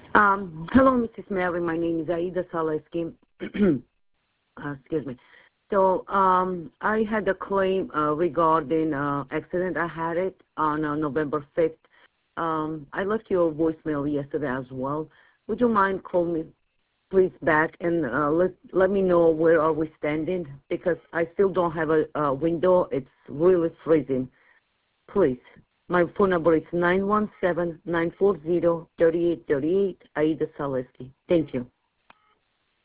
Hello, Mrs. Mary. My name is Aida Zaleski. Excuse me. So I had a claim regarding accident. I had it on November 5th. I left you a voicemail yesterday as well. Would you mind calling me, please, back and let me know where are we standing? Because I still don't have a window. It's really freezing. Please. My phone number is 917-940-3838, Aida Zaleski. Thank you.